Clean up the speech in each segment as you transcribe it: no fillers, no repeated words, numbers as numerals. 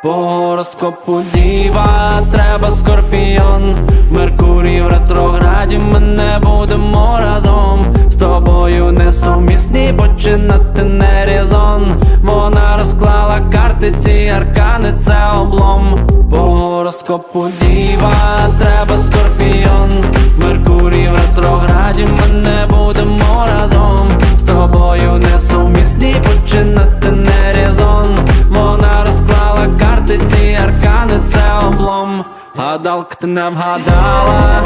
По гороскопу діва, треба скорпіон. Меркурій в ретрограді, ми не будемо разом. З тобою несумісні, починати не резон. Вона розклала карти, ці аркани, це облом. По гороскопу діва, треба скорпіон. Меркурій в ретрограді, ми не будемо разом. З тобою несумісні, починати не резон. Вона розклала карти, ці аркани, це облом. Гадалка, ти не вгадала.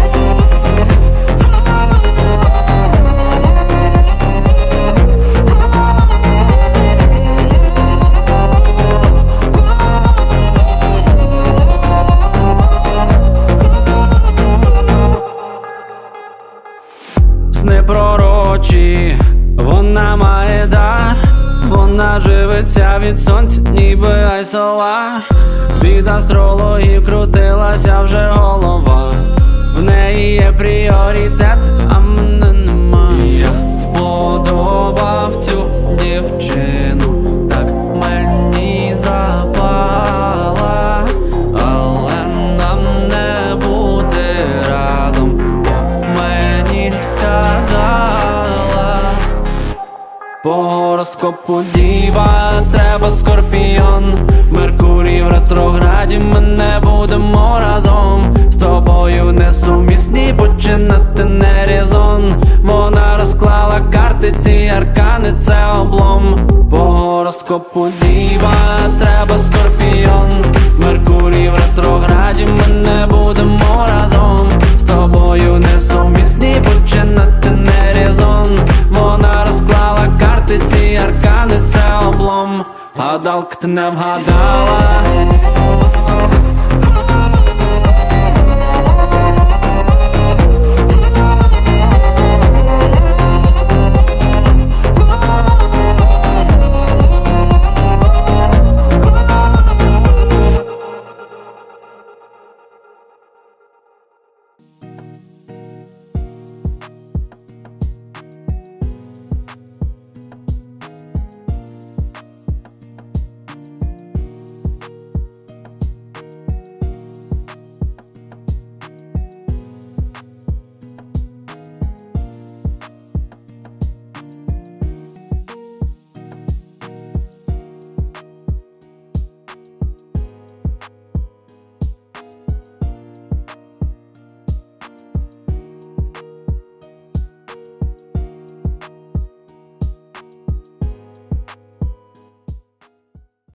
Сни пророчі, вона має дар. Вона живиться від сонця, ніби айсолар. Від астрологів крутилася вже голова. В неї є пріоритет, а мене нема. Я вподобав цю дівчину, так мені запала. Але нам не бути разом, бо мені сказала. По гороскопу діва, треба скорпіон. Меркурій в ретрограді, ми не будемо разом. З тобою несумісні, починати не резон. Вона розклала карти, ці аркани, це облом. По гороскопу діва, треба скорпіон. Меркурій в ретрограді, ми не будемо разом. З тобою несумісні, починати не резон. Вона розклала карти, ці аркани, це облом. Гадалка, ти не вгадала.